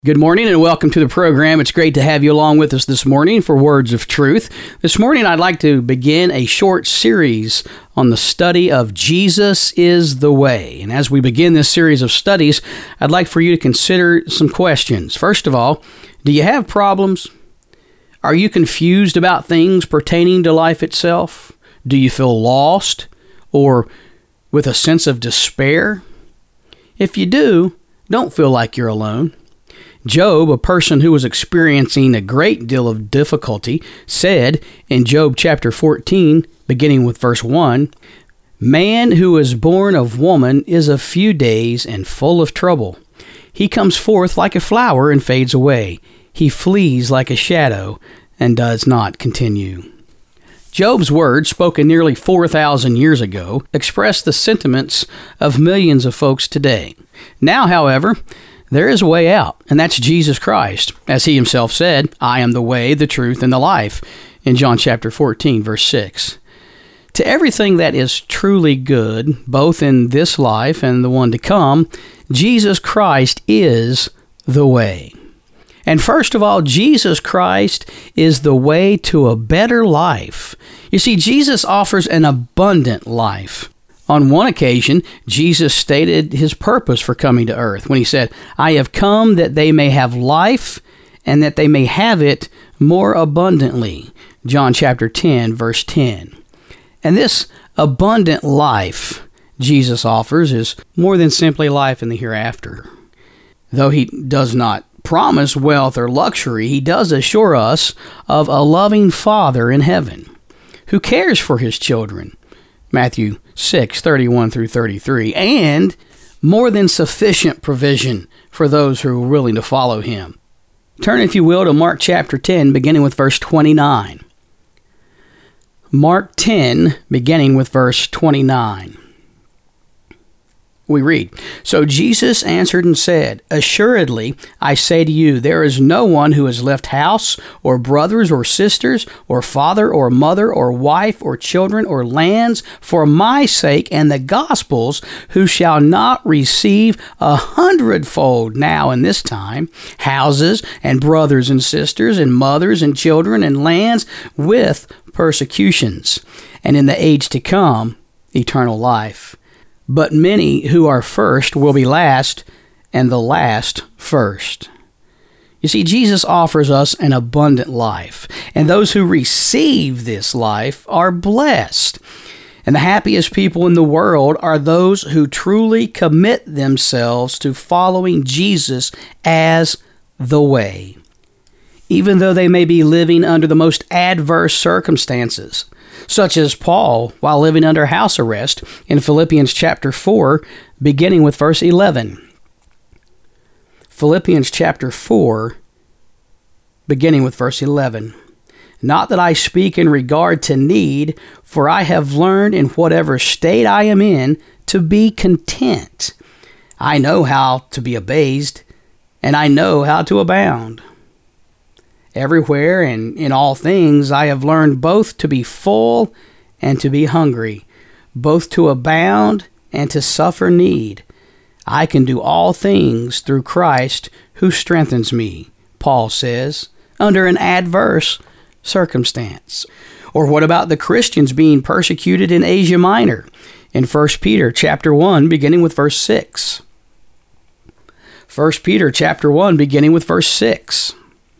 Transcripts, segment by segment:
Good morning and welcome to the program. It's great to have you along with us this morning for Words of Truth. This morning I'd like to begin a short series on the study of Jesus is the Way. And as we begin this series of studies, I'd like for you to consider some questions. First of all, do you have problems? Are you confused about things pertaining to life itself? Do you feel lost or with a sense of despair? If you do, don't feel like you're alone. Job, a person who was experiencing a great deal of difficulty, said in Job chapter 14, beginning with verse 1, "Man who is born of woman is of few days and full of trouble. He comes forth like a flower and fades away. He flees like a shadow and does not continue." Job's words, spoken nearly 4,000 years ago, express the sentiments of millions of folks today. Now, however, there is a way out, and that's Jesus Christ. As he himself said, "I am the way, the truth, and the life," in John chapter 14, verse 6. To everything that is truly good, both in this life and the one to come, Jesus Christ is the way. And first of all, Jesus Christ is the way to a better life. You see, Jesus offers an abundant life. On one occasion, Jesus stated his purpose for coming to earth when he said, "I have come that they may have life and that they may have it more abundantly." John chapter 10, verse 10. And this abundant life Jesus offers is more than simply life in the hereafter. Though he does not promise wealth or luxury, he does assure us of a loving Father in heaven who cares for his children. Matthew 6:31 through 33, and more than sufficient provision for those who are willing to follow him. Turn, if you will, to Mark chapter 10, beginning with verse 29. Mark 10, beginning with verse 29. We read, "So Jesus answered and said, Assuredly, I say to you, there is no one who has left house, or brothers, or sisters, or father, or mother, or wife, or children, or lands, for my sake and the gospel's, who shall not receive 100-fold now in this time, houses, and brothers, and sisters, and mothers, and children, and lands, with persecutions, and in the age to come, eternal life. But many who are first will be last, and the last first." You see, Jesus offers us an abundant life, and those who receive this life are blessed. And the happiest people in the world are those who truly commit themselves to following Jesus as the way, even though they may be living under the most adverse circumstances, such as Paul while living under house arrest in Philippians chapter 4, beginning with verse 11. Philippians chapter 4, beginning with verse 11. "Not that I speak in regard to need, for I have learned in whatever state I am in to be content. I know how to be abased, and I know how to abound. Everywhere and in all things I have learned both to be full and to be hungry, both to abound and to suffer need. I can do all things through Christ who strengthens me," Paul says, under an adverse circumstance. Or what about the Christians being persecuted in Asia Minor in 1 Peter chapter 1, beginning with verse 6? 1 Peter chapter 1, beginning with verse 6.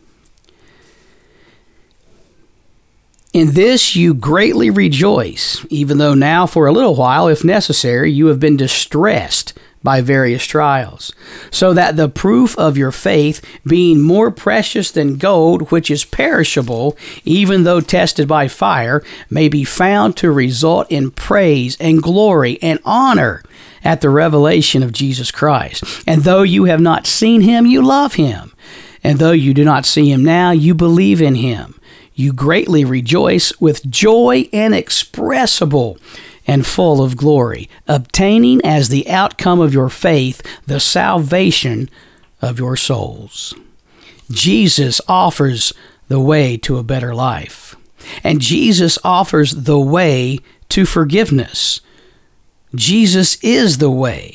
"In this you greatly rejoice, even though now for a little while, if necessary, you have been distressed by various trials, so that the proof of your faith, being more precious than gold, which is perishable, even though tested by fire, may be found to result in praise and glory and honor at the revelation of Jesus Christ. And though you have not seen him, you love him. And though you do not see him now, you believe in him. You greatly rejoice with joy inexpressible and full of glory, obtaining as the outcome of your faith the salvation of your souls." Jesus offers the way to a better life, and Jesus offers the way to forgiveness. Jesus is the way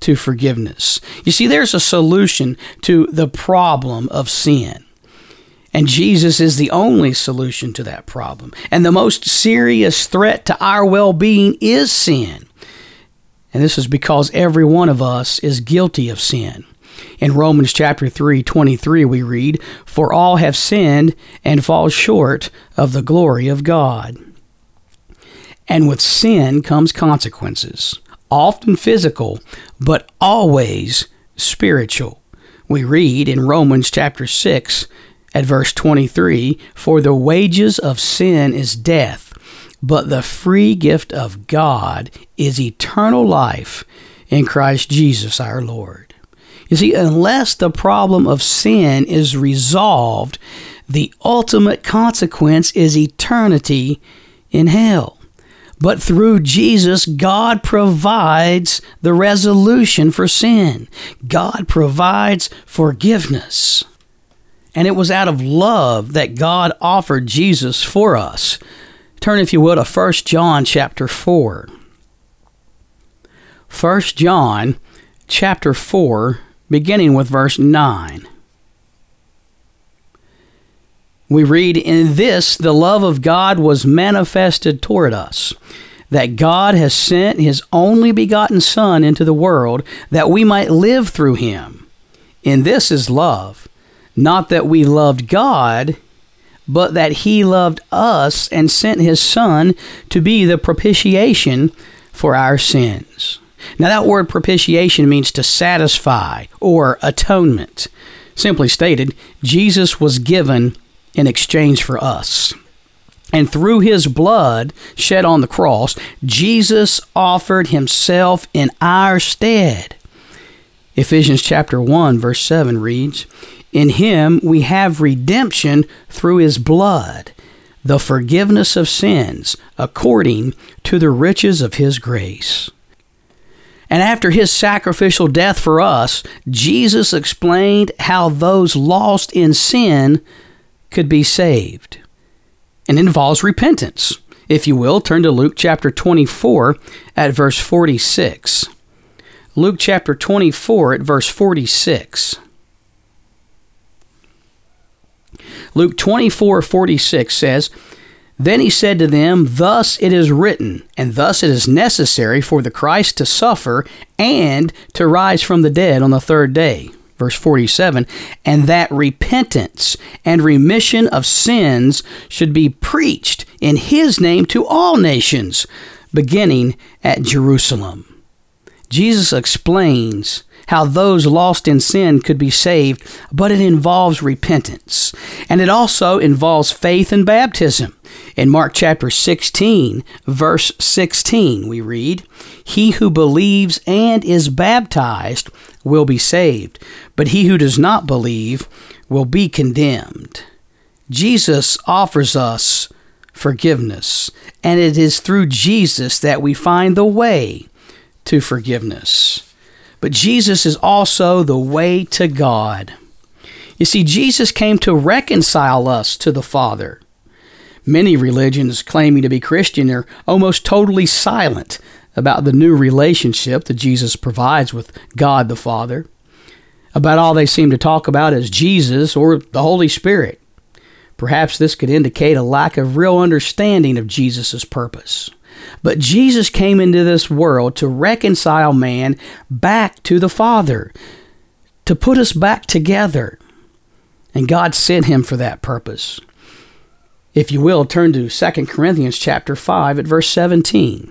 to forgiveness. You see, there's a solution to the problem of sin. And Jesus is the only solution to that problem. And the most serious threat to our well-being is sin. And this is because every one of us is guilty of sin. In Romans chapter 3:23 we read, "For all have sinned and fall short of the glory of God." And with sin comes consequences, often physical, but always spiritual. We read in Romans chapter 6 at verse 23, "For the wages of sin is death, but the free gift of God is eternal life in Christ Jesus our Lord." You see, unless the problem of sin is resolved, the ultimate consequence is eternity in hell. But through Jesus, God provides the resolution for sin. God provides forgiveness. And it was out of love that God offered Jesus for us. Turn, if you will, to 1 John chapter 4. 1 John chapter 4, beginning with verse 9. We read, "In this the love of God was manifested toward us, that God has sent His only begotten Son into the world, that we might live through Him. In this is love, not that we loved God, but that He loved us and sent His Son to be the propitiation for our sins." Now that word propitiation means to satisfy or atonement. Simply stated, Jesus was given in exchange for us. And through His blood shed on the cross, Jesus offered Himself in our stead. Ephesians chapter 1 verse 7 reads, "In Him we have redemption through His blood, the forgiveness of sins, according to the riches of His grace." And after His sacrificial death for us, Jesus explained how those lost in sin could be saved. And it involves repentance. If you will, turn to Luke chapter 24 at verse 46. Luke chapter 24 at verse 46. Luke 24:46 says, "Then He said to them, Thus it is written, and thus it is necessary for the Christ to suffer and to rise from the dead on the third day." Verse 47, "And that repentance and remission of sins should be preached in His name to all nations, beginning at Jerusalem." Jesus explains how those lost in sin could be saved, but it involves repentance. And it also involves faith and baptism. In Mark chapter 16, verse 16, we read, "He who believes and is baptized will be saved, but he who does not believe will be condemned." Jesus offers us forgiveness, and it is through Jesus that we find the way to forgiveness. But Jesus is also the way to God. You see, Jesus came to reconcile us to the Father. Many religions claiming to be Christian are almost totally silent about the new relationship that Jesus provides with God the Father. About all they seem to talk about is Jesus or the Holy Spirit. Perhaps this could indicate a lack of real understanding of Jesus' purpose. But Jesus came into this world to reconcile man back to the Father, to put us back together. And God sent Him for that purpose. If you will, turn to 2 Corinthians chapter 5 at verse 17.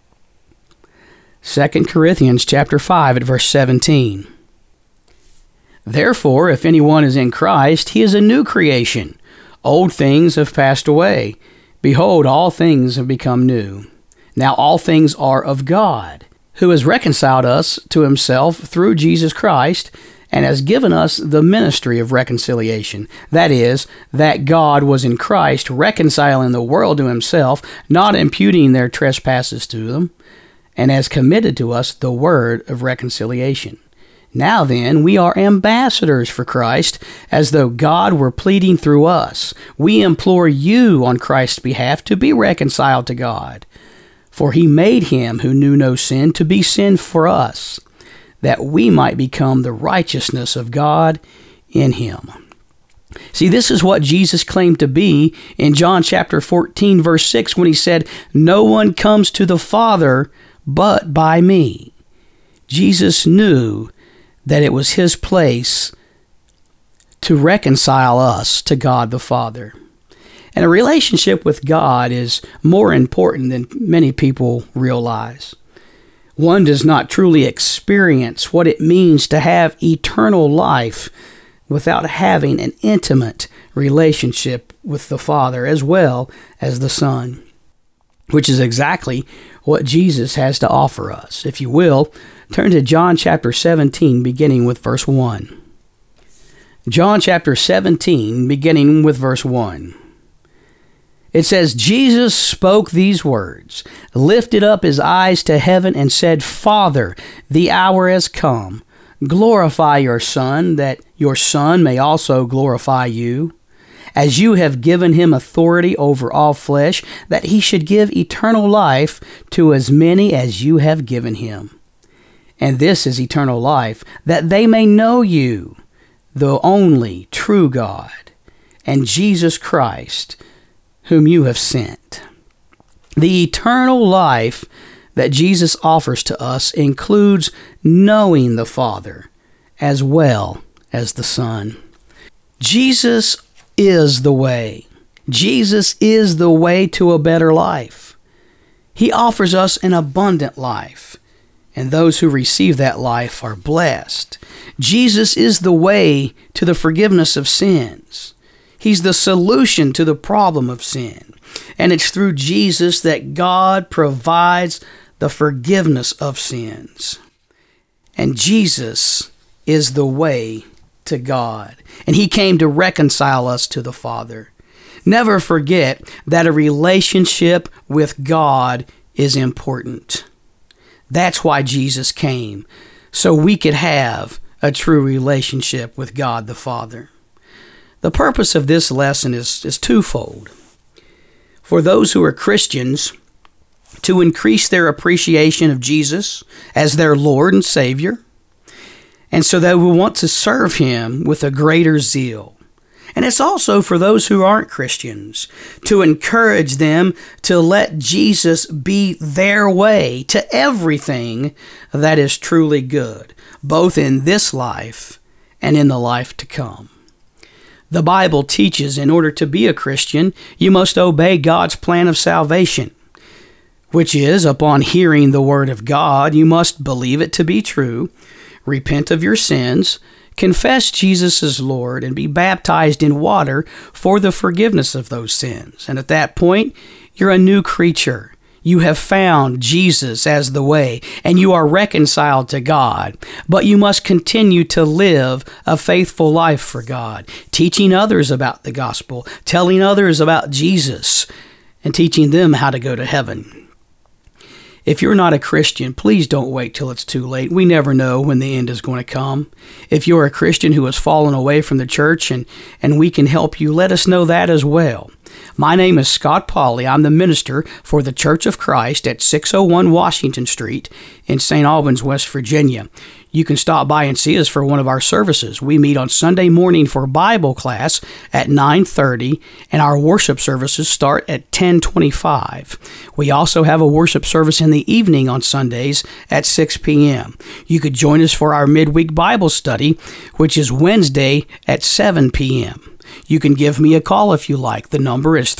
2 Corinthians chapter 5 at verse 17. "Therefore, if anyone is in Christ, he is a new creation. Old things have passed away. Behold, all things have become new. Now all things are of God, who has reconciled us to Himself through Jesus Christ, and has given us the ministry of reconciliation. That is, that God was in Christ reconciling the world to Himself, not imputing their trespasses to them, and has committed to us the word of reconciliation. Now then, we are ambassadors for Christ, as though God were pleading through us. We implore you on Christ's behalf to be reconciled to God. For He made Him who knew no sin to be sin for us, that we might become the righteousness of God in him. See, this is what Jesus claimed to be in John chapter 14, verse 6, when he said, "No one comes to the Father but by me." Jesus knew that it was his place to reconcile us to God the Father. And a relationship with God is more important than many people realize. One does not truly experience what it means to have eternal life without having an intimate relationship with the Father as well as the Son, which is exactly what Jesus has to offer us. If you will, turn to John chapter 17, beginning with verse 1. John chapter 17, beginning with verse 1. It says, "Jesus spoke these words, lifted up his eyes to heaven, and said, Father, the hour has come. Glorify your Son, that your Son may also glorify you, as you have given him authority over all flesh, that he should give eternal life to as many as you have given him. And this is eternal life, that they may know you, the only true God, and Jesus Christ, whom you have sent." The eternal life that Jesus offers to us includes knowing the Father as well as the Son. Jesus is the way. Jesus is the way to a better life. He offers us an abundant life, and those who receive that life are blessed. Jesus is the way to the forgiveness of sins. He's the solution to the problem of sin. And it's through Jesus that God provides the forgiveness of sins. And Jesus is the way to God. And he came to reconcile us to the Father. Never forget that a relationship with God is important. That's why Jesus came, so we could have a true relationship with God the Father. The purpose of this lesson is twofold. For those who are Christians, to increase their appreciation of Jesus as their Lord and Savior, and so they will want to serve him with a greater zeal. And it's also for those who aren't Christians, to encourage them to let Jesus be their way to everything that is truly good, both in this life and in the life to come. The Bible teaches in order to be a Christian, you must obey God's plan of salvation, which is, upon hearing the Word of God, you must believe it to be true, repent of your sins, confess Jesus as Lord, and be baptized in water for the forgiveness of those sins. And at that point, you're a new creature. You have found Jesus as the way, and you are reconciled to God. But you must continue to live a faithful life for God, teaching others about the gospel, telling others about Jesus, and teaching them how to go to heaven. If you're not a Christian, please don't wait till it's too late. We never know when the end is going to come. If you're a Christian who has fallen away from the church and we can help you, let us know that as well. My name is Scott Pauley. I'm the minister for the Church of Christ at 601 Washington Street in St. Albans, West Virginia. You can stop by and see us for one of our services. We meet on Sunday morning for Bible class at 9:30, and our worship services start at 10:25. We also have a worship service in the evening on Sundays at 6 p.m. You could join us for our midweek Bible study, which is Wednesday at 7 p.m. You can give me a call if you like. The number is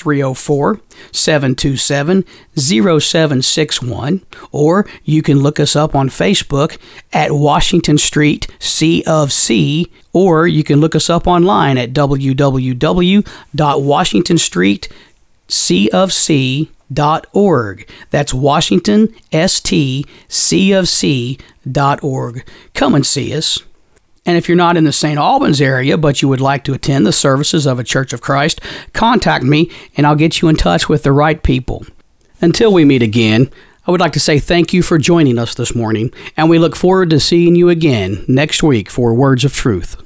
304-727-0761, or you can look us up on Facebook at Washington Street C of C, or you can look us up online at www.washingtonstreetcofc.org. That's Washington, STCofC.org. Come and see us. And if you're not in the St. Albans area, but you would like to attend the services of a Church of Christ, contact me and I'll get you in touch with the right people. Until we meet again, I would like to say thank you for joining us this morning, and we look forward to seeing you again next week for Words of Truth.